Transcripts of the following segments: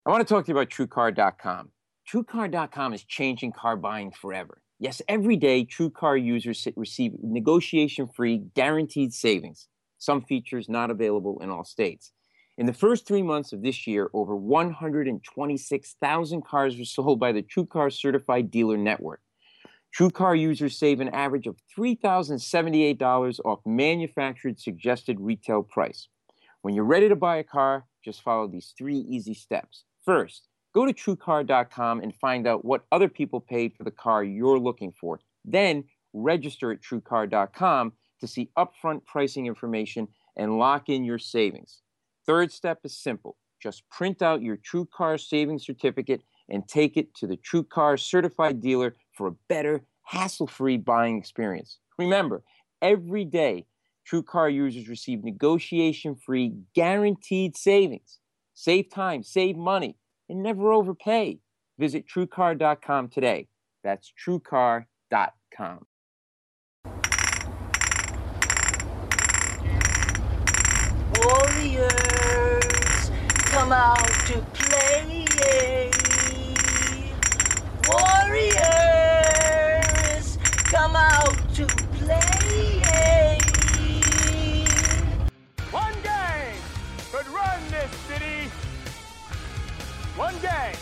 I want to talk to you about TrueCar.com. TrueCar.com is changing car buying forever. Yes, every day, TrueCar users receive negotiation-free, guaranteed savings. Some features not available in all states. In the first 3 months of this year, over 126,000 cars were sold by the TrueCar Certified Dealer Network. TrueCar users save an average of $3,078 off manufactured suggested retail price. When you're ready to buy a car, just follow these 3 easy steps. First, go to TrueCar.com and find out what other people paid for the car you're looking for. Then, register at TrueCar.com to see upfront pricing information and lock in your savings. Third step is simple. Just print out your TrueCar savings certificate and take it to the TrueCar Certified Dealer for a better, hassle-free buying experience. Remember, every day, TrueCar users receive negotiation-free, guaranteed savings. Save time, save money, and never overpay. Visit TrueCar.com today. That's TrueCar.com. Warriors, come out to play. Warriors, come out to play. One gang could run this city. One gang.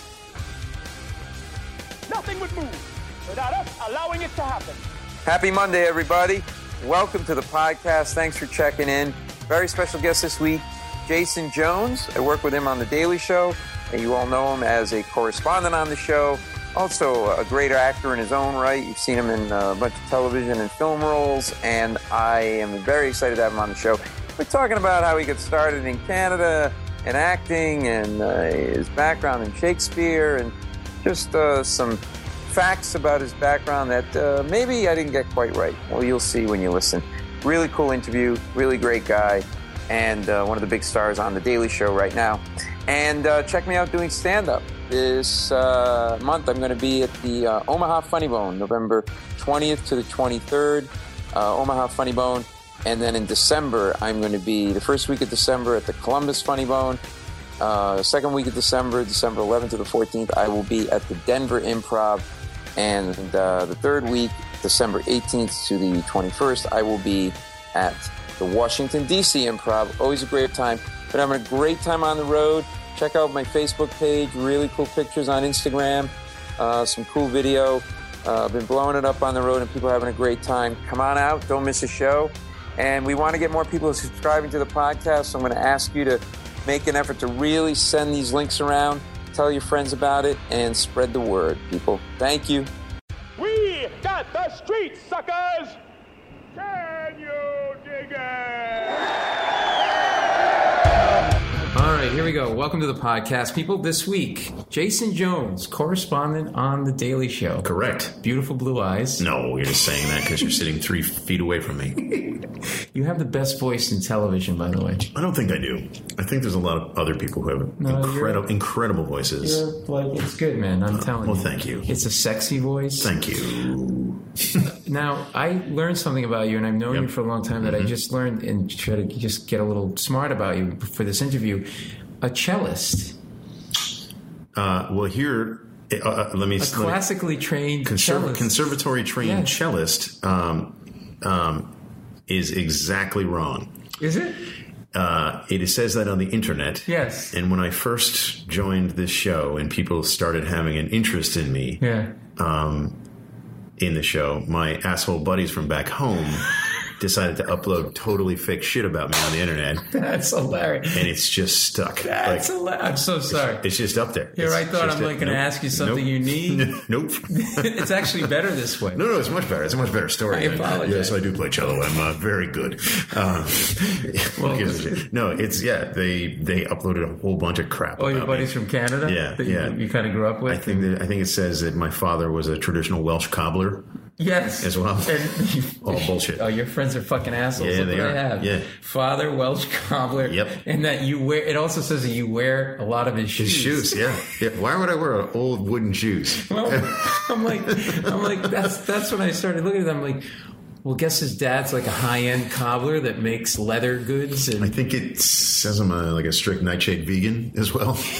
Nothing would move without us allowing it to happen. Happy Monday, everybody. Welcome to the podcast. Thanks for checking in. Very special guest this week, Jason Jones. I work with him on The Daily Show, and you all know him as a correspondent on the show. Also a great actor in his own right. You've seen him in a bunch of television and film roles, and I am very excited to have him on the show. We're talking about how he got started in Canada and acting and his background in Shakespeare and just some facts about his background that maybe I didn't get quite right. Well, you'll see when you listen. Really cool interview, really great guy, and one of the big stars on The Daily Show right now. And check me out doing stand-up. This month I'm going to be at the Omaha Funny Bone, November 20th to the 23rd, Omaha Funny Bone. And then in December, I'm going to be the first week of December at the Columbus Funny Bone. Second week of December, December 11th to the 14th, I will be at the Denver Improv. And the third week, December 18th to the 21st, I will be at the Washington, D.C. Improv. Always a great time. But I'm having a great time on the road. Check out my Facebook page. Really cool pictures on Instagram. Some cool video. I've been blowing it up on the road, and people are having a great time. Come on out. Don't miss a show. And we want to get more people subscribing to the podcast, so I'm going to ask you to make an effort to really send these links around. Tell your friends about it, and spread the word, people. Thank you. We got the streets, suckers! Can you dig it? All right, here we go. Welcome to the podcast, people. This week, Jason Jones, correspondent on The Daily Show. Correct. Beautiful blue eyes. No, you're just saying that because you're sitting 3 feet away from me. You have the best voice in television, by the way. I don't think I do. I think there's a lot of other people who have incredible voices. It's good, man. I'm telling you. Well, thank you. It's a sexy voice. Thank you. Now, I learned something about you, and I've known you for a long time that I just learned and try to just get a little smart about you for this interview. A cellist. Well, here, let me... classically trained cellist. Conservatory trained cellist is exactly wrong. Is it? It says that on the internet. Yes. And when I first joined this show and people started having an interest in me in the show, my asshole buddies from back home decided to upload totally fake shit about me on the internet. That's hilarious. And it's just stuck. That's hilarious. I'm so sorry. It's just up there. Here, I thought I'm going to ask you something you need. Nope. It's actually better this way. No, it's much better. It's a much better story. I apologize. Yes, I do play cello. I'm very good. No, it's, they uploaded a whole bunch of crap. Oh, your buddies from Canada? Yeah. That you kind of grew up with? I think it says that my father was a traditional Welsh cobbler. Yes. As well. All bullshit. Oh, your friends are fucking assholes. Yeah, they are. Have. Yeah. Father, Welsh cobbler. Yep. And that you wear, it also says that you wear a lot of his shoes. His shoes, yeah. Why would I wear old wooden shoes? Well, I'm like, that's when I started looking at them. I'm like, well, guess his dad's like a high-end cobbler that makes leather goods. And I think it says I'm a strict nightshade vegan as well.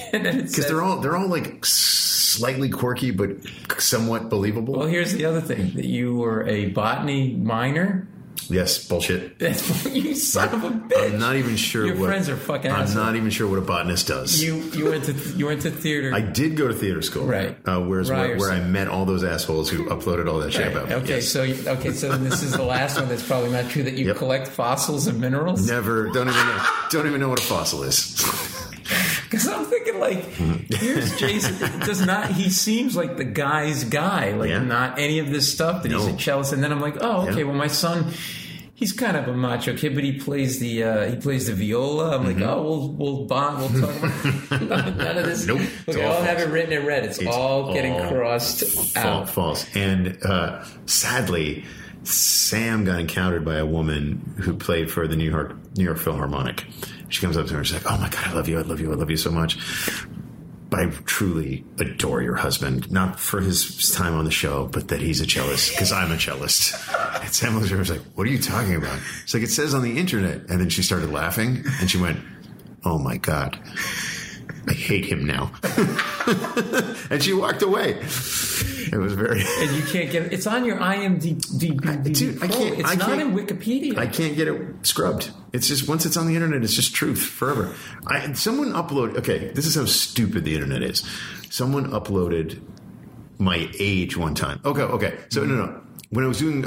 And then because they're all like slightly quirky but somewhat believable. Well, here's the other thing: that you were a botany minor. Yes, bullshit. You son of a bitch. I'm not even sure. Your friends are fucking I'm assholes. not even sure what a botanist does. You went to theater. I did go to theater school, right? Where I met all those assholes who uploaded all that shit Right. about me. Okay, yes. so this is the last one that's probably not true. That you collect fossils and minerals. Never. Don't even know what a fossil is. Because I'm thinking, like, here's Jason. He seems like the guy's guy. Like, not any of this stuff that he's a cellist. And then I'm like, oh, okay. Well, my son, he's kind of a macho kid, but he plays the viola. I'm like, oh, we'll bond. We'll talk about none of this. Nope. Look, I all have it written in red. It's all getting crossed out. False. And sadly, Sam got encountered by a woman who played for the New York Philharmonic. She comes up to her and she's like, oh my God, I love you so much. But I truly adore your husband, not for his time on the show, but that he's a cellist, because I'm a cellist. And Sam looks at her and was like, what are you talking about? It's like, it says on the internet. And then she started laughing and she went, oh my God, I hate him now. And she walked away. It was very... And you can't get it. It's on your IMDb. Dude, It's not in Wikipedia. I can't get it scrubbed. It's just, once it's on the internet, it's just truth forever. Someone uploaded... Okay, this is how stupid the internet is. Someone uploaded my age one time. Okay. So, no. When I was doing...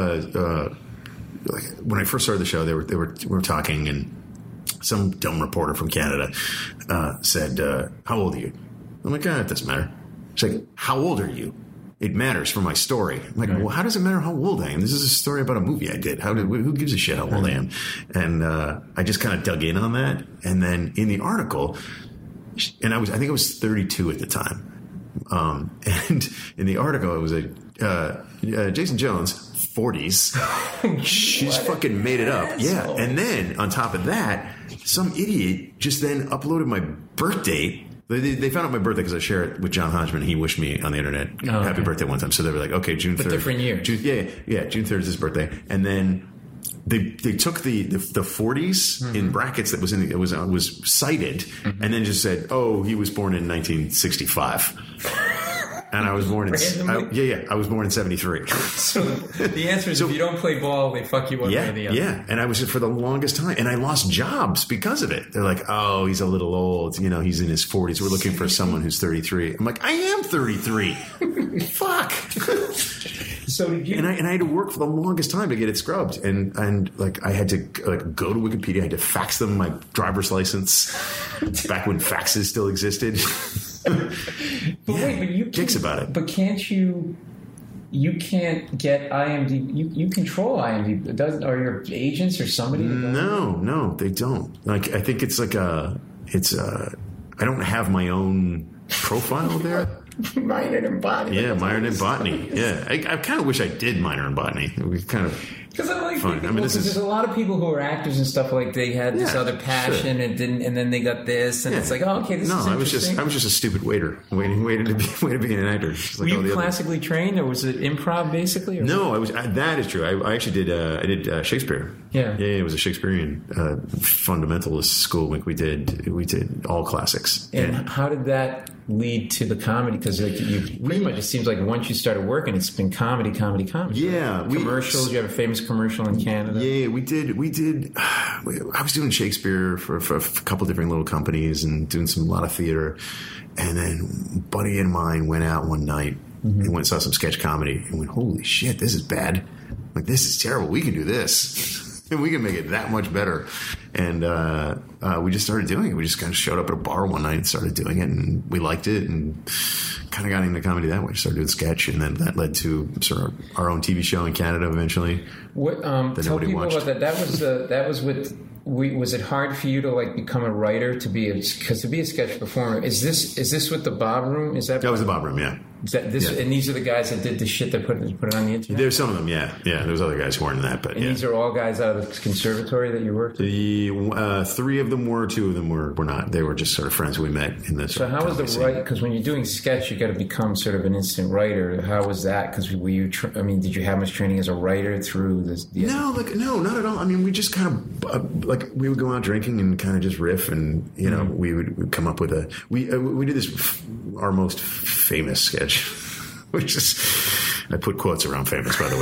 when I first started the show, we were talking, and some dumb reporter from Canada said, how old are you? I'm like, it doesn't matter. She's like, how old are you? It matters for my story. I'm like, well, how does it matter how old I am? This is a story about a movie I did. Who gives a shit how old I am? And I just kind of dug in on that. And then in the article, and I think I was 32 at the time. And in the article, it was Jason Jones, 40s. She's fucking made it up. Yeah. And then on top of that, some idiot just then uploaded my birth date. They found out my birthday because I share it with John Hodgman. And he wished me on the internet happy birthday one time. So they were like, okay, June 3rd. But different year. June 3rd is his birthday. And then they took the 40s in brackets that was cited, and then just said, oh, he was born in 1965. And I was born in I was born in 73. So the answer is, if you don't play ball, they fuck you one way or the other. Yeah, and I was for the longest time, and I lost jobs because of it. They're like, oh, he's a little old. He's in his 40s. We're looking for someone who's 33. I'm like, I am 33. Fuck. So did you? And I had to work for the longest time to get it scrubbed, and like I had to go to Wikipedia. I had to fax them my driver's license back when faxes still existed. But you dicks about it. But can't you? You can't get IMDb. You control IMDb. Or your agents or somebody? No, they don't. Like, I think it's like I don't have my own profile there. Minored in botany. Yeah, minored in botany. Yeah, I kind of wish I did minor in botany. It was kind of because I like fun. There's a lot of people who are actors and stuff, like they had this other passion and didn't, and then they got this, and it's like, oh, okay, this is interesting. I was just a stupid waiter waiting to be an actor. Were you classically trained, or was it improv basically? Or no, I was. That is true. I actually did Shakespeare. Yeah, it was a Shakespearean fundamentalist school. We did all classics. And how did that lead to the comedy? Because you pretty much, it seems like once you started working, it's been comedy. Yeah, commercials. You have a famous commercial in Canada. Yeah, we did. I was doing Shakespeare for a couple different little companies and doing a lot of theater. And then a buddy of mine went out one night and went and saw some sketch comedy and went, holy shit, this is bad. Like, this is terrible. We can do this. And we can make it that much better. And we just started doing it. We just kind of showed up at a bar one night and started doing it, and we liked it and kind of got into comedy that way. Started doing sketch, and then that led to sort of our own TV show in Canada eventually. What tell people watched. About that. That was with. Was it hard for you to become a writer to be a sketch performer? Is this with the Bob Room? Is that was the Bob Room? Yeah. And these are the guys that did the shit that put it on the internet? There's some of them, yeah. There's other guys who weren't in that, but and these are all guys out of the conservatory that you worked with? Three of them were, two of them were not. They were just sort of friends we met in this. So how was the writing? Because when you're doing sketch, you got to become sort of an instant writer. How was that? Because were you? Did you have much training as a writer through this? No, not at all. I mean, we just kind of we would go out drinking and kind of just riff, and we would come up with we did this our most famous sketch, which is, I put quotes around famous, by the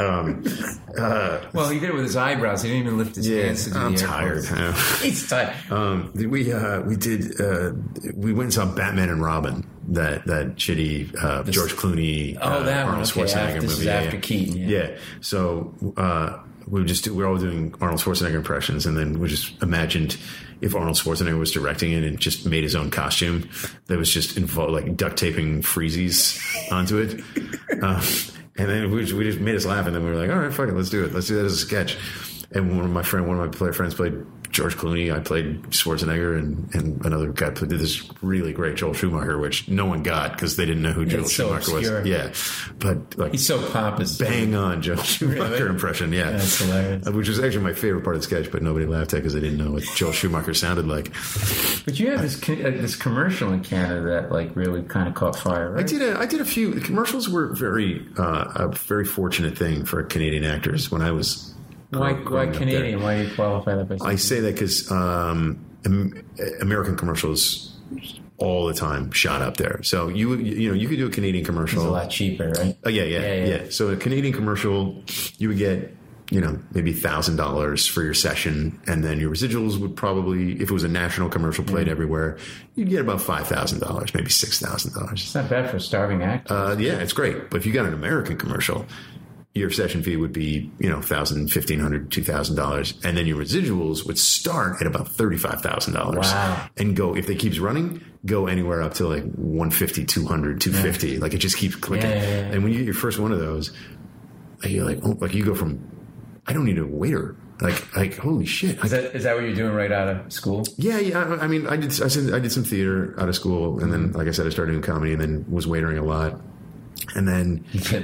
way. Well, he did it with his eyebrows. He didn't even lift his hands to do I'm the tired. He's tired. We went and saw Batman and Robin, that shitty George Clooney, Arnold Schwarzenegger movie. After Keaton. Yeah. So we're all doing Arnold Schwarzenegger impressions, and then we just imagined if Arnold Schwarzenegger was directing it and just made his own costume that was just involved, like duct taping freezies onto it. And then we just made us laugh, and then we were like, all right, fuck it, let's do it. Let's do that as a sketch. And one of my friends played George Clooney. I played Schwarzenegger, and another guy did this really great Joel Schumacher, which no one got because they didn't know who Joel Schumacher was. Yeah, but he's so pompous. Bang on Joel Schumacher impression. Yeah, that's hilarious. Which was actually my favorite part of the sketch, but nobody laughed at because they didn't know what Joel Schumacher sounded like. But you had this commercial in Canada that really kind of caught fire, right? I did a few. The commercials were a very fortunate thing for Canadian actors when I was. Why Canadian? Why do you qualify that by saying? I say that because American commercials all the time shot up there. So you could do a Canadian commercial. It's a lot cheaper, right? Oh yeah. So a Canadian commercial, you would get maybe $1,000 for your session, and then your residuals would probably, if it was a national commercial played everywhere, you'd get about $5,000, maybe $6,000. It's not bad for a starving actor. Yeah, it's great. But if you got an American commercial, your session fee would be, $1,000, $1,500, $2,000. And then your residuals would start at about $35,000. Wow. And go, if it keeps running, go anywhere up to like $150, $200, $250. Yeah. Like it just keeps clicking. Yeah. And when you get your first one of those, you're like, you go from, I don't need a waiter. Like holy shit. Is that what you're doing right out of school? Yeah. I mean, I did some theater out of school. And then, like I said, I started doing comedy and then was waitering a lot. And then,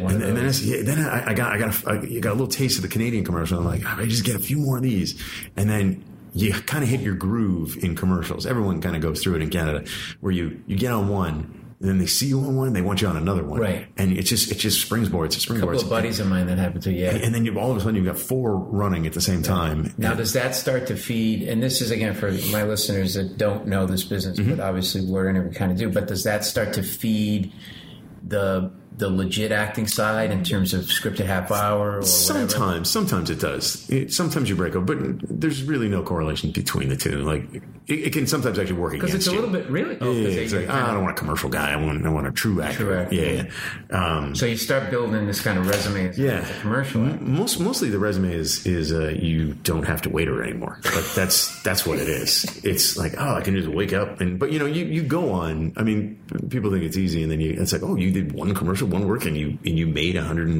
I got a little taste of the Canadian commercial. I'm like, I just get a few more of these, and then you kind of hit your groove in commercials. Everyone kind of goes through it in Canada, where you get on one, and then they see you on one, and they want you on another one, right? And it just springboards. A couple of buddies of mine that happened to, yeah. And then all of a sudden you've got 4 running at the same time. Now, does that start to feed? And this is again for my listeners that don't know this business, but obviously we're in it, we kind of do. But does that start to feed the legit acting side in terms of scripted half hour or sometimes it does. Sometimes you break up, but there's really no correlation between the two. Like it can sometimes actually work against you. Because it's a little bit really. It's like, I don't want a commercial guy. I want a true actor. Yeah. So you start building this kind of resume as a commercial. Mostly the resume is you don't have to waiter anymore. Like that's what it is. It's like, I can just wake up but you go on. I mean, people think it's easy, and then it's like, you did one commercial, one work, and you made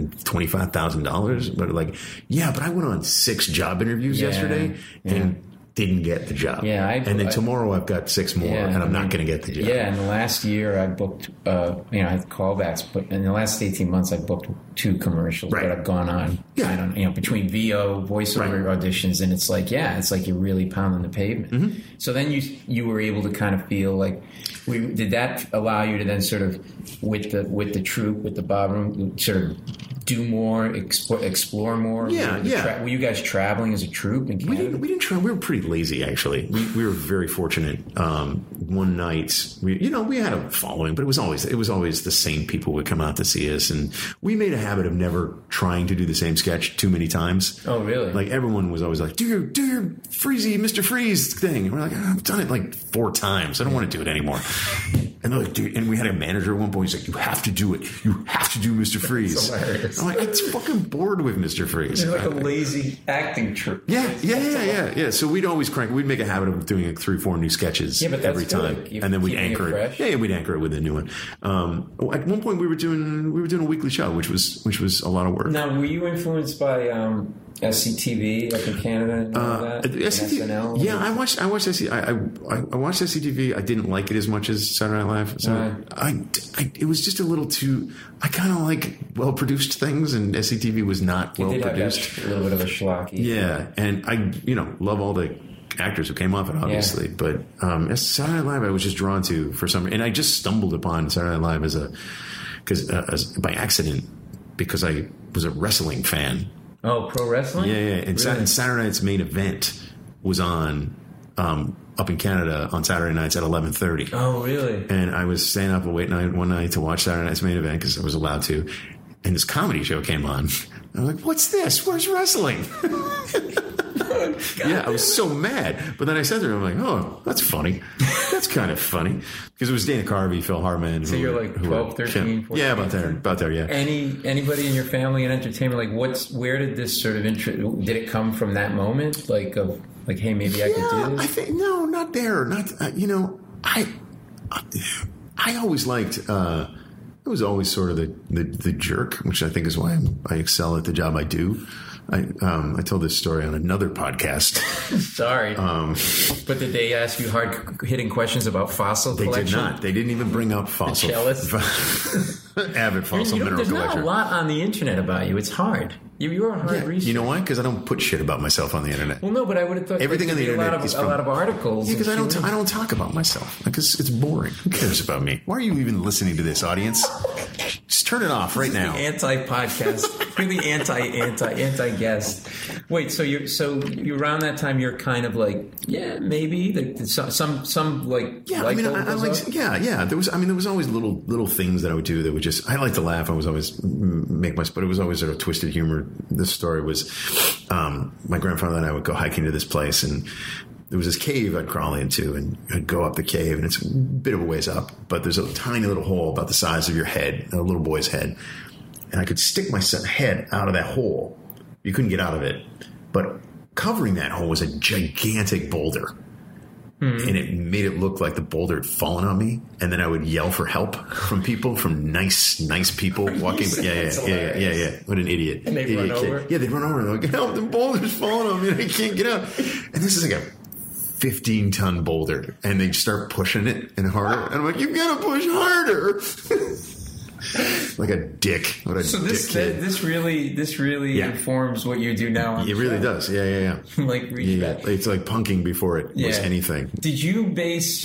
$125,000. But but I went on 6 job interviews yesterday and didn't get the job. Yeah, and then tomorrow I've got 6 more, and I'm not going to get the job. Yeah, in the last year I booked, I had callbacks, but in the last 18 months I booked 2 commercials that I've gone on. Yeah. I don't, between VO, voiceover auditions, and it's like you're really pounding the pavement. Mm-hmm. So then you were able to kind of feel like, did that allow you to then sort of with the troupe, with the ballroom, sort of do more, explore more? Yeah. Were you guys traveling as a troupe in Canada? We didn't travel. We were pretty lazy, actually. We were very fortunate. One night, we had a following, but it was always the same people would come out to see us, and we made a habit of never trying to do the same sketch too many times. Oh, really? Like everyone was always like, do your Freezy, Mr. Freeze thing. And we're like, I've done it like 4 times. I don't want to do it anymore. And they're like, dude, and we had a manager at one point. He's like, you have to do it. You have to do Mr. Freeze. I'm like, I'm fucking bored with Mr. Freeze. It's like a lazy acting troupe. Yeah. So we'd always we'd make a habit of doing like 3 or 4 new sketches every time. And then we'd anchor it. Yeah, we'd anchor it with a new one. At one point we were doing a weekly show, which was a lot of work. Now, were you influenced by SCTV up in Canada and all that? SNL? Yeah, I watched SCTV. I didn't like it as much as Saturday Night Live. So it was just a little too. I kind of like well-produced things, and SCTV was not well-produced. A little bit of a schlocky. Yeah, and I love all the actors who came off it, obviously. Yeah. But Saturday Night Live, I was just drawn to for some, and I just stumbled upon Saturday Night Live by accident because I was a wrestling fan. Oh, pro wrestling? Yeah. And really? Saturday Night's main event was on up in Canada on Saturday nights at 11:30. Oh, really? And I was staying up late one night to watch Saturday Night's main event because I was allowed to. And this comedy show came on. I'm like, what's this? Where's wrestling? Yeah, I was so mad. But then I said to her, I'm like, oh, that's funny. That's kind of funny. Because it was Dana Carvey, Phil Hartman. So you're like 12, 13, 14? Yeah, about there, yeah. Anybody in your family in entertainment, like where did this sort of interest, did it come from that moment? Like, hey, maybe I could do this? I think, no, not there. Not, I always liked, I was always sort of the jerk, which I think is why I excel at the job I do. I told this story on another podcast. Sorry. But did they ask you hard-hitting questions about fossil collection? They did not. They didn't even bring up fossil. Avid fossil mineral collector. There's not a lot on the internet about you. It's hard. You're a hard researcher. You know why? Because I don't put shit about myself on the internet. Well, no, but I would have thought everything on the internet is a lot of articles. Yeah, because I don't talk about myself. Because it's boring. Who cares about me? Why are you even listening to this, audience? Just turn it off right now. Anti-podcast. You're the anti-guest. Wait, so you're around that time. You're kind of like, yeah, maybe some like. Yeah, I mean, I like. Yeah. There was always little things that I would do that would just. I like to laugh. I was always but it was always sort of twisted humor. This story was, my grandfather and I would go hiking to this place, and there was this cave I'd crawl into, and I'd go up the cave, and it's a bit of a ways up, but there's a tiny little hole about the size of your head, a little boy's head, and I could stick my head out of that hole. You couldn't get out of it, but covering that hole was a gigantic boulder. And it made it look like the boulder had fallen on me, and then I would yell for help from people, from nice people walking. Yeah. What an idiot! And they'd run over. Yeah, they'd run over. They're like, help! The boulder's falling on me, and I can't get out. And this is like a 15-ton boulder, and they start pushing it and harder. And I'm like, you gotta push harder. Like a dick. What a dick kid. This really informs what you do now. It really does. Yeah. Like reach back. It's like punking before it was anything. Did you base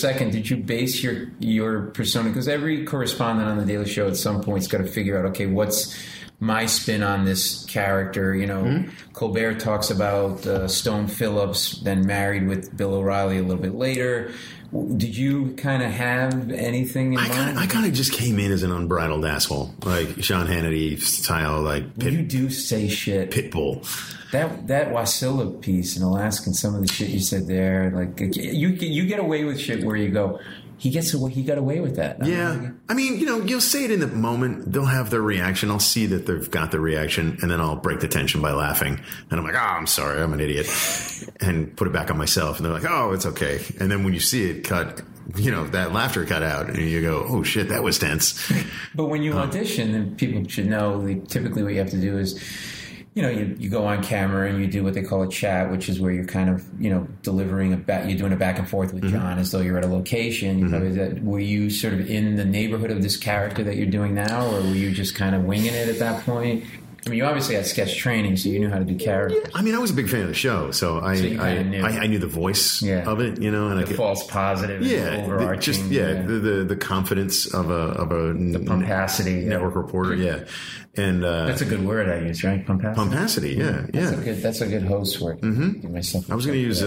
your persona? Because every correspondent on the Daily Show at some point's got to figure out, okay, what's my spin on this character? Colbert talks about Stone Phillips, then married with Bill O'Reilly a little bit later. Did you kind of have anything in mind? I kind of just came in as an unbridled asshole, like Sean Hannity style, like you do say shit. Pitbull. That Wasilla piece in Alaska, and some of the shit you said there, like you get away with shit where you go, he got away with that. Yeah. I mean, you'll say it in the moment. They'll have their reaction. I'll see that they've got the reaction, and then I'll break the tension by laughing. And I'm like, I'm sorry, I'm an idiot. And put it back on myself. And they're like, oh, it's okay. And then when you see it cut, that laughter cut out, and you go, oh, shit, that was tense. But when you audition, and people should know, typically what you have to do is, you go on camera and you do what they call a chat, which is where you're kind of, delivering you're doing a back and forth with John as though you're at a location. Were you sort of in the neighborhood of this character that you're doing now, or were you just kind of winging it at that point? I mean, you obviously had sketch training, so you knew how to do characters. I mean, I was a big fan of the show, so I knew the voice of it, and the false positive, overarching, the confidence of the pumpacity network reporter, and that's a good word I use, right? Pumpacity, That's a good host word. Mm-hmm. I was going to use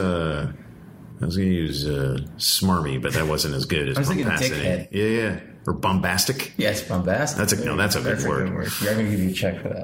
smarmy, but that wasn't as good as pumpacity. Dickhead. Yeah. Or bombastic? Yes, bombastic. That's a good word. Yeah, I'm going to give you a check for that.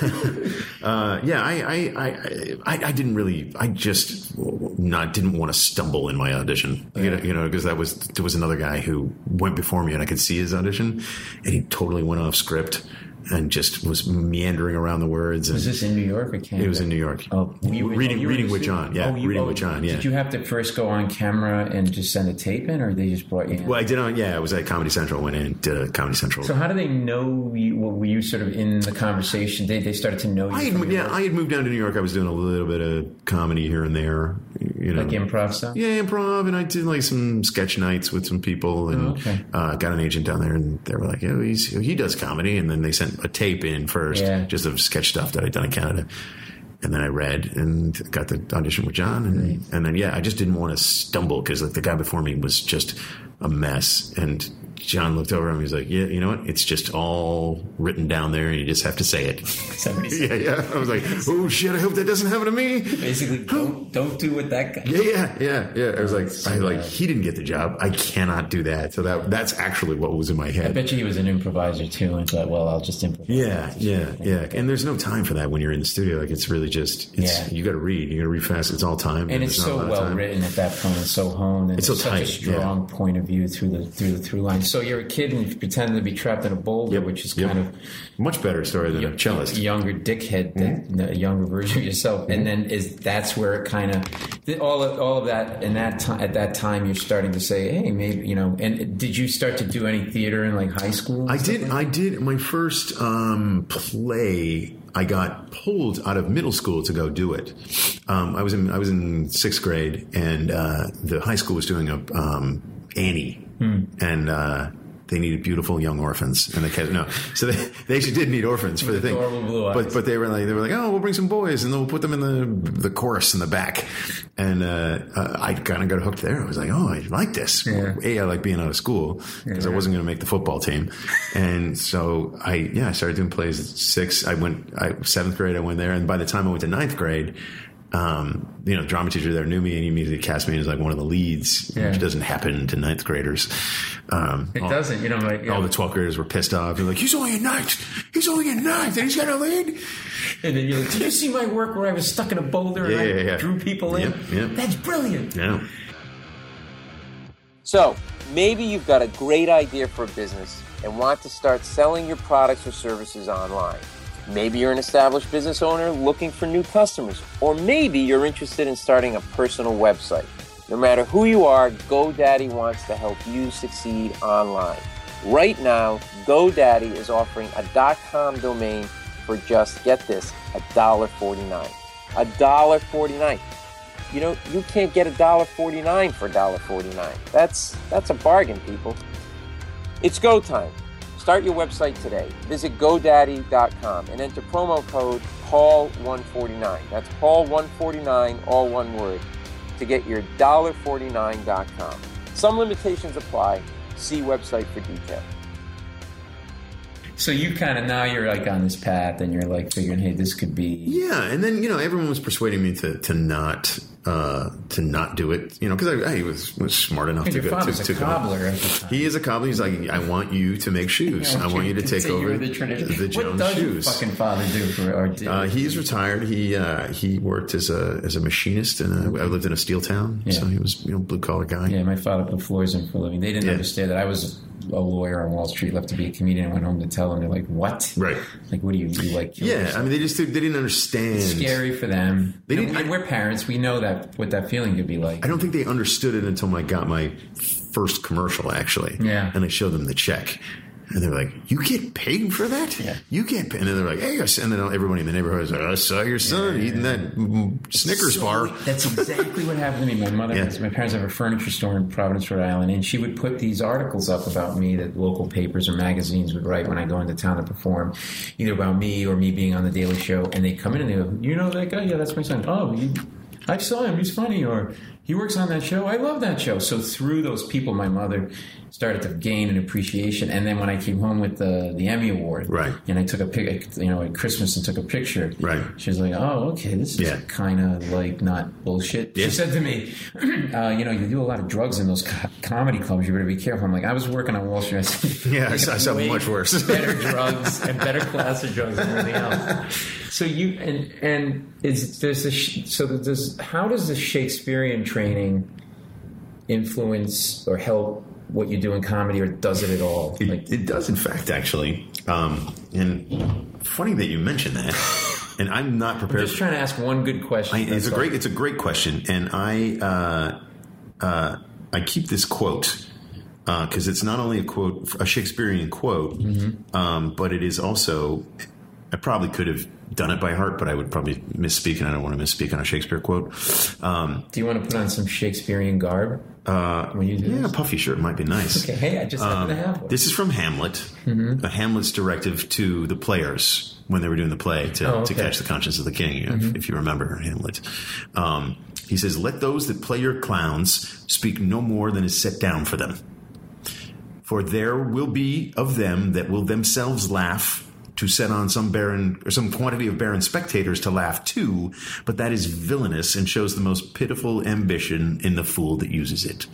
I didn't really. I just didn't want to stumble in my audition. Because there was another guy who went before me, and I could see his audition, and he totally went off script. and just was meandering around the words. Was this in New York or Canada? It was in New York. Oh, reading with John. Yeah, reading with John. Yeah. Did you have to first go on camera and just send a tape in, or they just brought you in? Well, I did it was at Comedy Central. Went in, did a Comedy Central. So how do they know you? Were you sort of in the conversation? They started to know you. I had moved down to New York. I was doing a little bit of comedy here and there. Like improv stuff? Yeah, improv, and I did like some sketch nights with some people, and got an agent down there, and they were like, "Oh, he does comedy," and then they sent a tape in first, just of sketch stuff that I'd done in Canada, and then I read and got the audition with John, and then I just didn't want to stumble because like the guy before me was just a mess, and John looked over at him. He's like, "Yeah, you know what? It's just all written down there, and you just have to say it." Yeah. I was like, "Oh shit! I hope that doesn't happen to me." Basically, don't do what that guy. Yeah. I was like, he didn't get the job. I cannot do that. So that's actually what was in my head. I bet you he was an improviser too, and thought, "Well, I'll just improvise." Yeah. And there's no time for that when you're in the studio. Like it's really just you got to read. You got to read fast. It's all time, and it's so well written at that point. It's so honed, and it's so tight. Such a strong point of view through the through line. So you're a kid and you pretend to be trapped in a boulder, which is kind of much better story than a cellist. Younger dickhead, a younger version of yourself, and then that's where it kind of all of that. And at that time, you're starting to say, "Hey, maybe you know." And did you start to do any theater in like high school? I did. My first play. I got pulled out of middle school to go do it. I was in sixth grade, and the high school was doing a Annie, and they needed beautiful young orphans, and so they actually did need orphans for the thing. But they were like, "Oh, we'll bring some boys, and then we'll put them in the chorus in the back." And I kind of got hooked there. I was like, "Oh, I like this." Yeah. I like being out of school because I wasn't going to make the football team, and so I started doing plays at 6. Seventh grade I went there, and by the time I went to ninth grade. Drama teacher there knew me and he immediately cast me as like one of the leads, which doesn't happen to ninth graders. It doesn't, all the 12th graders were pissed off. They're like, he's only in ninth, and he's got a lead. And then you're like, did you see my work where I was stuck in a boulder and I drew people in? Yeah. That's brilliant. Yeah. So, maybe you've got a great idea for a business and want to start selling your products or services online. Maybe you're an established business owner looking for new customers, or maybe you're interested in starting a personal website. No matter who you are, GoDaddy wants to help you succeed online. Right now, GoDaddy is offering a .com domain for just, get this, $1.49. $1.49. You can't get $1.49 for $1.49. That's a bargain, people. It's go time. Start your website today. Visit GoDaddy.com and enter promo code Paul149. That's Paul149, all one word, to get your $1.49.com. Some limitations apply. See website for details. So you kind of, now you're like on this path and you're like figuring, hey, this could be. Yeah. And then, everyone was persuading me to not do it, because I was smart enough to go. Your cobbler at the time. He is a cobbler. He's like, I want you to make shoes. I want you to take over the Jones what does shoes. Your fucking father do he's retired. He worked as a machinist, and I lived in a steel town, so he was blue collar guy. Yeah, my father put floors in for a living. They didn't understand that I was a lawyer on Wall Street, left to be a comedian, and went home to tell them. They're like, "What? Right? Like, what do you like?" Yeah, I mean, they didn't understand. It's scary for them. We're parents. We know what that feeling could be like. I don't think they understood it until I got my first commercial, actually. Yeah, and I showed them the check. And they're like, "You get paid for that? Yeah. You get paid." And then they're like, "Hey," and then everybody in the neighborhood is like, "I saw your son eating that Snickers bar." That's exactly what happened to me. My parents have a furniture store in Providence, Rhode Island, and she would put these articles up about me that local papers or magazines would write when I go into town to perform, either about me or me being on the Daily Show. And they come in and they go, "You know that guy? Yeah, that's my son. Oh, I saw him. He's funny." Or, "He works on that show. I love that show." So through those people, my mother started to gain an appreciation. And then when I came home with the Emmy Award, right, and I took a pic, at Christmas, and took a picture, right, she was like, "Oh, okay, this is kind of like not bullshit." Yeah. She said to me, "You do a lot of drugs in those comedy clubs. You better be careful." I'm like, I was working on Wall Street. I said, "Yeah, I saw much worse. Better drugs and better class of drugs than anything else." So you how does the Shakespearean training influence or help what you do in comedy, or does it at all? It does, in fact, actually. And funny that you mentioned that. And I'm not prepared. I'm just trying to ask one good question. It's a great question, and I keep this quote because it's not only a Shakespearean quote, but it is also. I probably could have done it by heart, but I would probably misspeak, and I don't want to misspeak on a Shakespeare quote. Do you want to put on some Shakespearean garb when you do this? Yeah, a puffy shirt might be nice. Okay, hey, I just happen to have one. This is from Hamlet, Hamlet's directive to the players when they were doing the play to catch the conscience of the king, if you remember Hamlet. He says, "Let those that play your clowns speak no more than is set down for them. For there will be of them that will themselves laugh, to set on some quantity of barren spectators to laugh too, but that is villainous and shows the most pitiful ambition in the fool that uses it."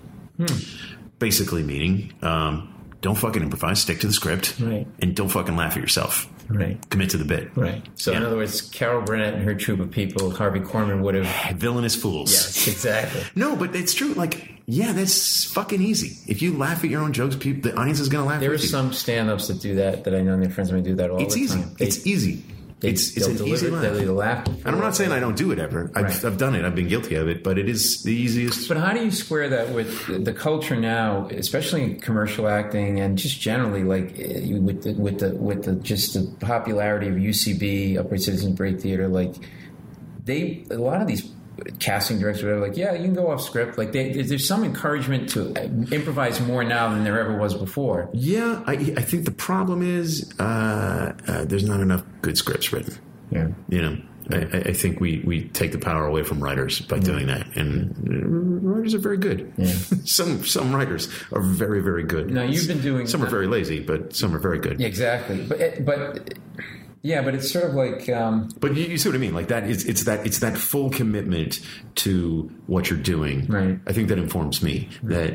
Basically meaning, don't fucking improvise, stick to the script, and don't fucking laugh at yourself. Right. Commit to the bit. Right. So in other words, Carol Burnett and her troupe of people, Harvey Korman would have... Villainous fools. Yes, exactly. No, but it's true. That's fucking easy. If you laugh at your own jokes, the audience is going to laugh at you. There are some stand-ups that do that I know, and their friends of mine do that all the time. It's easy. It's an easy laugh. And I'm not saying I don't do it ever. I've done it. I've been guilty of it, but it is the easiest. But how do you square that with the culture now, especially in commercial acting and just generally, with the popularity of UCB, Upright Citizens Brave Theater? A lot of these casting directors are you can go off script. There's some encouragement to improvise more now than there ever was before. Yeah, I think the problem is there's not enough good scripts written. Yeah, I think we take the power away from writers by doing that, and writers are very good. Yeah. Some writers are very, very good. Now you've been doing. Some are very lazy, but some are very good. Exactly, but. Yeah, but it's sort of like. But you see what I mean? It's that full commitment to what you're doing. Right. I think that informs me that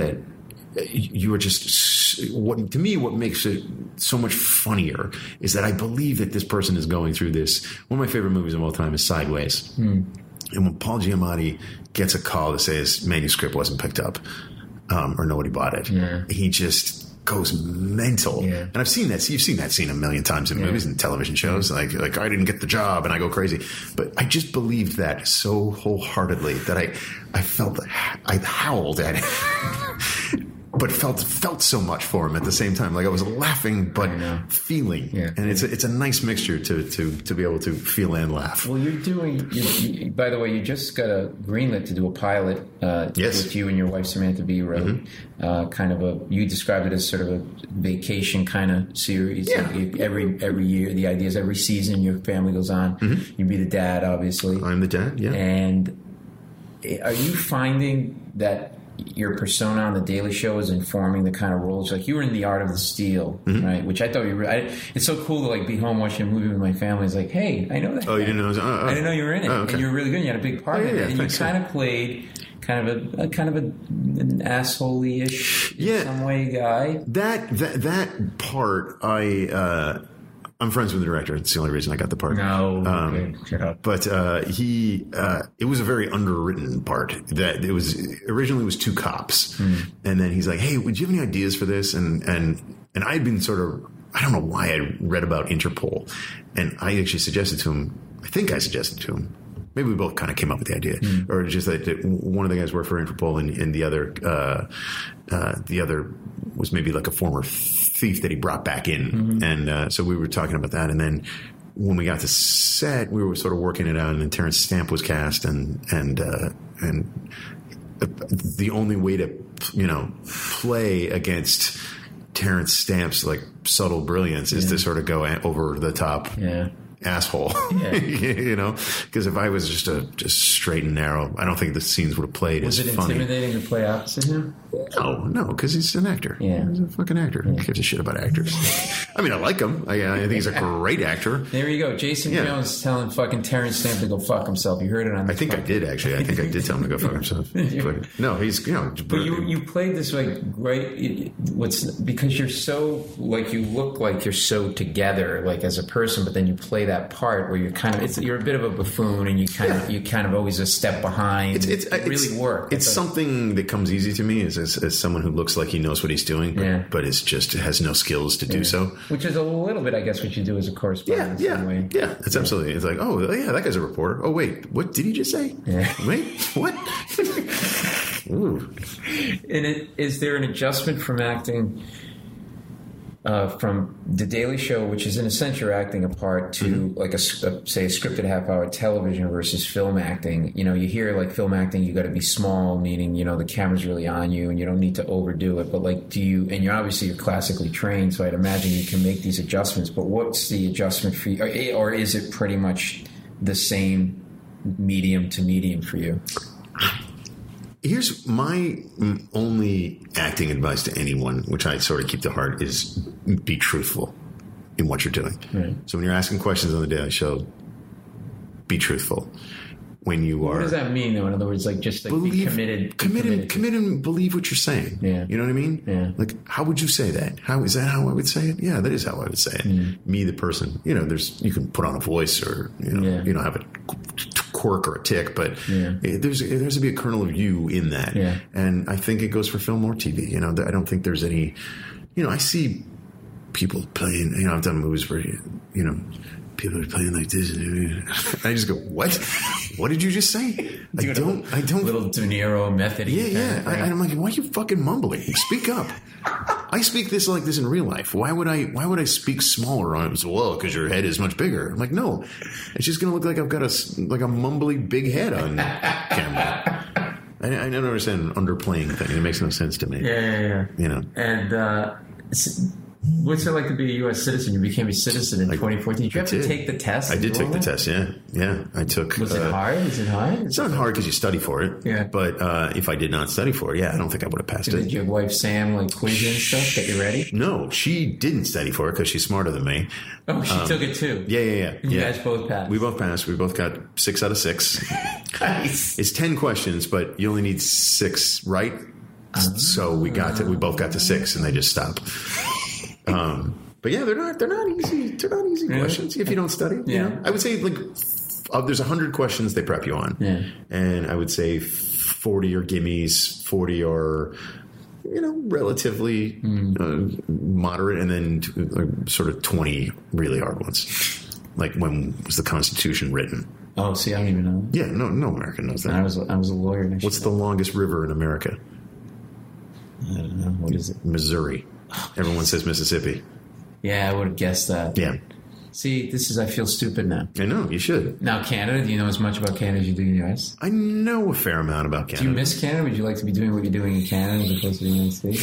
you are just what makes it so much funnier is that I believe that this person is going through this. One of my favorite movies of all time is Sideways, and when Paul Giamatti gets a call to say his manuscript wasn't picked up or nobody bought it, he just goes mental. And I've seen that. You've seen that scene a million times in movies and television shows. Like I didn't get the job, and I go crazy. But I just believed that so wholeheartedly that I felt I howled at it. But felt so much for him at the same time. I was laughing, but feeling. Yeah. And it's a nice mixture to be able to feel and laugh. Well, you're doing. By the way, you just got a greenlit to do a pilot. With you and your wife Samantha Bee wrote. You described it as sort of a vacation kind of series. Yeah. Every year, the idea is every season your family goes on. You be the dad, obviously. I'm the dad. Yeah. And are you finding that your persona on the Daily Show is informing the kind of roles? You were in The Art of the Steal, right? Which I thought you were. It's so cool to be home watching a movie with my family. It's hey, I know that. Oh, you didn't know? I didn't know you were in it, okay. And you were really good. You had a big part in it, and you kind of played kind of an asshole-ish in some way guy. That part I'm friends with the director. It's the only reason I got the part. No, okay. Shut up. But it was a very underwritten part. That it was originally was two cops, and then he's like, "Hey, would you have any ideas for this?" And I had been sort of, I don't know why I read about Interpol, and I actually suggested to him. I think I suggested to him. Maybe we both kind of came up with the idea, or just that one of the guys worked for Interpol, and the other was maybe a former thief that he brought back in, and so we were talking about that. And then when we got to set, we were sort of working it out, and then Terrence Stamp was cast, and the only way to play against Terrence Stamp's subtle brilliance is to sort of go over the top. Yeah. Asshole, because if I was just straight and narrow, I don't think the scenes would have played as funny. Was it intimidating to play opposite him? No, because he's an actor. Yeah, he's a fucking actor. Who gives a shit about actors? I mean, I like him. I think he's a great actor. There you go, Jason Jones telling fucking Terrence Stamp to go fuck himself. You heard it on. I think I did actually. I think I did tell him to go fuck himself. But no, he's But you played this great. Because you're so you look like you're so together as a person, but then you play that part where you're you're a bit of a buffoon and you kind of always a step behind. It really worked. It's something that comes easy to me as someone who looks like he knows what he's doing, but it's just has no skills to do so. Which is a little bit, I guess, what you do as a correspondent. Yeah, it's absolutely. It's like, oh yeah, that guy's a reporter. Oh wait, what did he just say? Yeah. Wait, what? Ooh. And is there an adjustment from acting from The Daily Show, which is in a sense you're acting a part, to like say a scripted half-hour television versus film acting? You know, you hear like film acting, you got to be small, meaning the camera's really on you and you don't need to overdo it. But like, and you're classically trained, so I'd imagine you can make these adjustments. But what's the adjustment for you, or is it pretty much the same medium to medium for you? Here's my only acting advice to anyone, which I sort of keep to heart, is be truthful in what you're doing. Right. So when you're asking questions on The Daily Show, be truthful. When you are, what does that mean, though? In other words, like just like be committed and believe what you're saying. Yeah. You know what I mean? Yeah. Like, how would you say that? Is that how I would say it? Yeah, that is how I would say it. Mm. Me, the person. You can put on a voice, or you don't have a quirk or a tick, but there's to be a kernel of you in that. Yeah. And I think it goes for film or TV. I don't think there's any. I see people playing. I've done movies where people are playing like this, and I just go, "What? What did you just say?" I don't. Little De Niro method. Yeah. I'm like, why are you fucking mumbling? Speak up. I speak this like this in real life. Why would I speak smaller on it? Well, because your head is much bigger. I'm like, no, it's just going to look like I've got a mumbly big head on camera. I don't understand underplaying thing. It makes no sense to me. Yeah. And what's it like to be a U.S. citizen? You became a citizen in 2014. Did you have to take the test? I did take the test, yeah. I took... Was it hard? Is it hard? It's not hard because you study for it. Yeah. But if I did not study for it, I don't think I would have passed it. Did your wife, Sam, quiz you and stuff, get you ready? No, she didn't study for it because she's smarter than me. Oh, she took it too? Yeah. You guys both passed? We both passed. We both got 6 out of 6. Nice. It's 10 questions, but you only need 6 right. So we both got to 6, and they just stopped. But yeah, they're not easy. They're not easy questions if you don't study. I would say there's 100 questions they prep you on, and I would say 40 are gimmies, 40 are relatively moderate, and then sort of 20 really hard ones. Like, when was the Constitution written? Oh, see, I don't even know. Yeah, no American knows that. I was a lawyer. What's the longest river in America? I don't know. What is it? Missouri. Everyone says Mississippi. Yeah, I would have guessed that. Yeah. See, I feel stupid now. I know, you should. Now, Canada, do you know as much about Canada as you do in the U.S.? I know a fair amount about Canada. Do you miss Canada? Would you like to be doing what you're doing in Canada as opposed to the United States?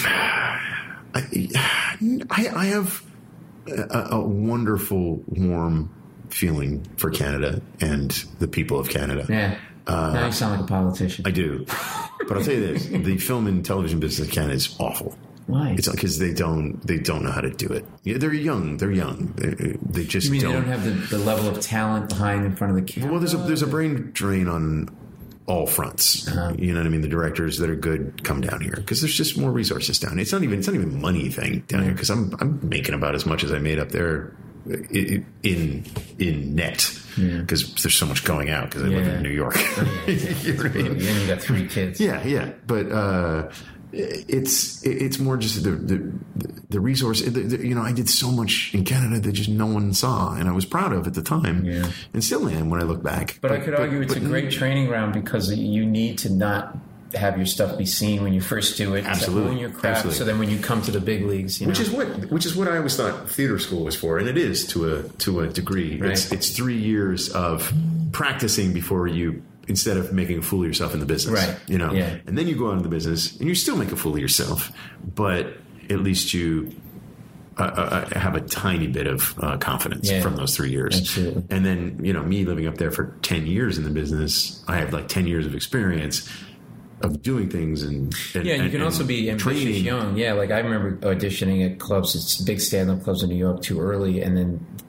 I have a wonderful, warm feeling for Canada and the people of Canada. Yeah. Now you sound like a politician. I do. But I'll tell you this, the film and television business of Canada is awful. Why? It's because they don't know how to do it. Yeah, they're young. They just don't. You mean don't. They don't have the level of talent behind in front of the camera? Well, there's a brain drain on all fronts. Uh-huh. You know what I mean? The directors that are good come down here because there's just more resources down here. It's not even money thing down here because I'm making about as much as I made up there in net. Because there's so much going out because I live in New York. You know what I mean? You got 3 kids. Yeah. But it's more just the resource. I did so much in Canada that just no one saw, and I was proud of at the time, and still am when I look back. But I could argue it's a great training ground because you need to not have your stuff be seen when you first do it. Absolutely, own your craft. Absolutely. So then when you come to the big leagues, which is what I always thought theater school was for, and it is to a degree. Right. It's 3 years of practicing before you. Instead of making a fool of yourself in the business, right? And then you go out into the business and you still make a fool of yourself, but at least you have a tiny bit of confidence from those 3 years. Absolutely. And then me living up there for 10 years in the business, I have like 10 years of experience of doing things and you can also be ambitious young. Yeah, like I remember auditioning at clubs, it's big stand-up clubs in New York too early, and then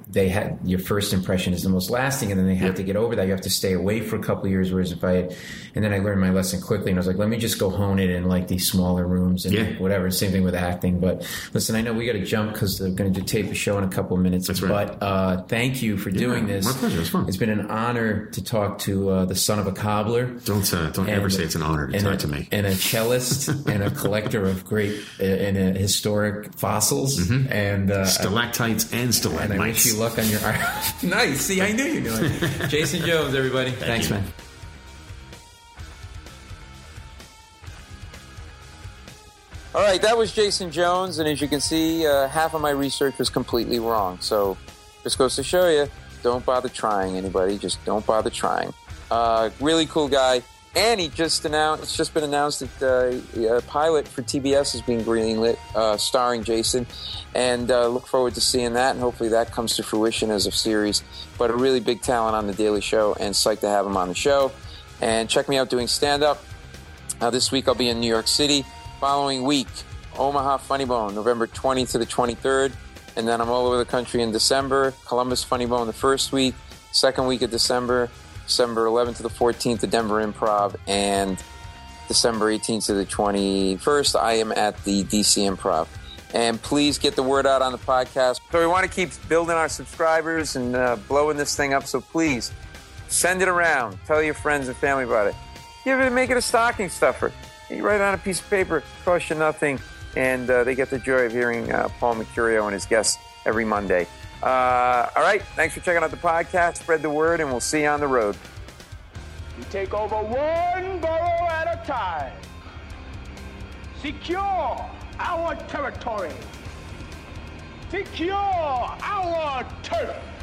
they had your first impression is the most lasting, and then they have to get over that. You have to stay away for a couple of years. Whereas if and then I learned my lesson quickly, and I was like, let me just go hone it in like these smaller rooms and whatever. Same thing with acting. But listen, I know we got to jump because they're going to tape a show in a couple of minutes. That's right. But thank you for doing this. My pleasure. It's fun. It's been an honor to talk to the son of a cobbler. Don't ever say it's an honor to talk to me. And a cellist and a collector of great and historic fossils and stalactites and stalagmites. And I wish you luck on your art. Nice. See, I knew you knew it. Jason Jones, everybody. Thanks, man. All right, that was Jason Jones, and as you can see, half of my research was completely wrong. So just goes to show you, don't bother trying, anybody. Just don't bother trying. Really cool guy. And it's just been announced that a pilot for TBS is being greenlit, starring Jason. And look forward to seeing that, and hopefully that comes to fruition as a series. But a really big talent on The Daily Show, and psyched to have him on the show. And check me out doing stand-up. This week I'll be in New York City. Following week, Omaha Funny Bone, November 20th to the 23rd. And then I'm all over the country in December. Columbus Funny Bone the first week. Second week of December 11th to the 14th, the Denver Improv. And December 18th to the 21st, I am at the DC Improv. And please get the word out on the podcast. So we want to keep building our subscribers and blowing this thing up. So please send it around. Tell your friends and family about it. Make it a stocking stuffer. You write it on a piece of paper, costs you nothing, and they get the joy of hearing Paul Mercurio and his guests every Monday. All right, thanks for checking out the podcast. Spread the word, and we'll see you on the road. We take over one borough at a time. Secure our territory. Secure our turf.